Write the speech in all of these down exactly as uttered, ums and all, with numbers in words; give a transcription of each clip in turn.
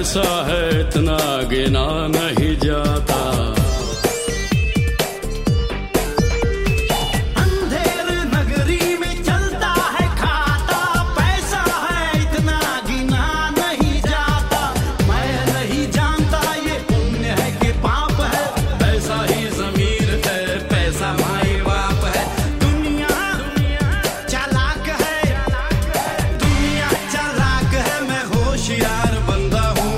पैसा है इतना गिना नहीं जाता। अंधेर नगरी में चलता है खाता, पैसा है इतना गिना नहीं जाता। मैं नहीं जानता ये पुण्य है कि पाप है, पैसा ही ज़मीर है, पैसा माई बाप है। दुनिया चालाक है, दुनिया चालाक है, मैं होशियार बंदा हूँ।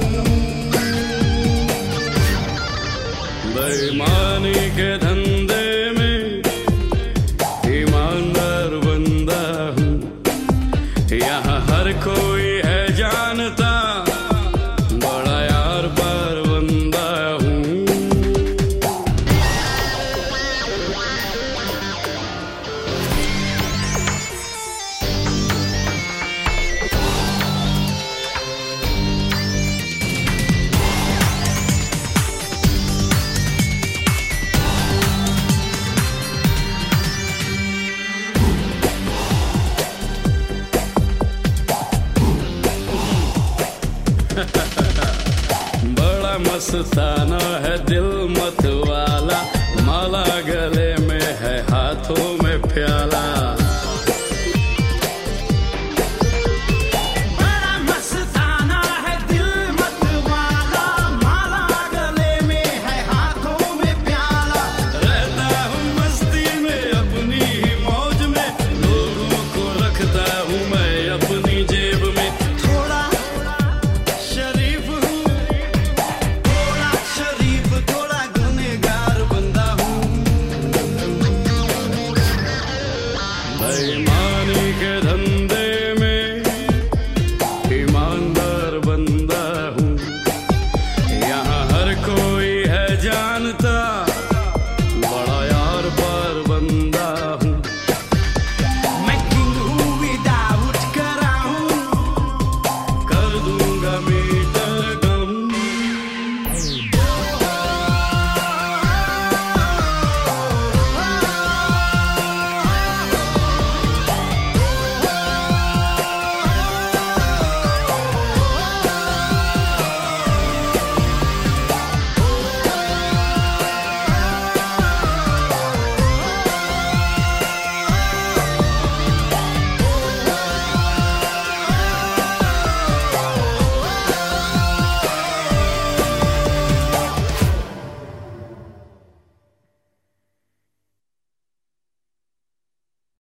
बेईमानी के धंधे में ईमानदार बंदा हूँ। यहाँ हर कोई है जानता, बड़ा यार बार बंदा हूँ। बड़ा मस्ताना है दिल मत वाला, माला गले में है हाथों में प्याला।